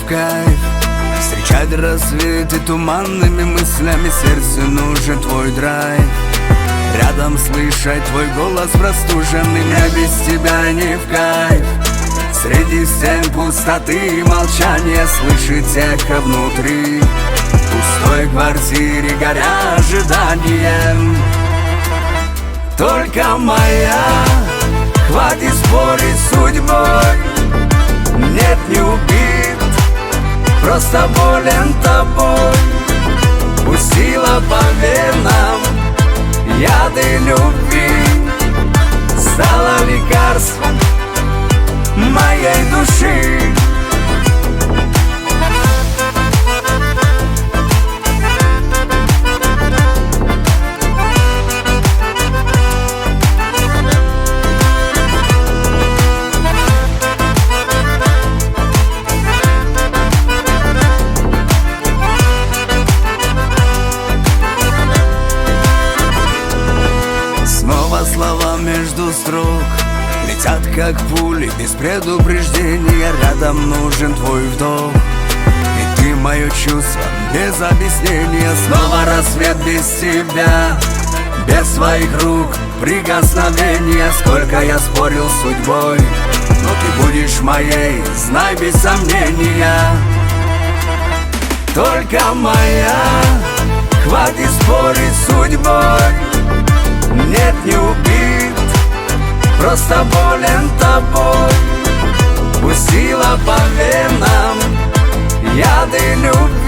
в кайф встречать рассветы туманными мыслями. Сердцу нужен твой драйв, рядом слышать твой голос простуженный. Мне без тебя не в кайф. Среди стен пустоты и молчания слышать эхо внутри пустой квартире, горя ожиданием. Только моя, хватит спорить с судьбой. Нет, не убит, просто болен тобой. Пустила по венам яды любви, стала лекарством моей души. Слова между строк летят как пули без предупреждения. Рядом нужен твой вдох, и ты мое чувство без объяснения. Снова рассвет без тебя, без своих рук прикосновения. Сколько я спорил с судьбой, но ты будешь моей, знай без сомнения. Только моя, хватит спорить с судьбой. Нет, не убит, просто болен тобой. Пустила по венам яды любви.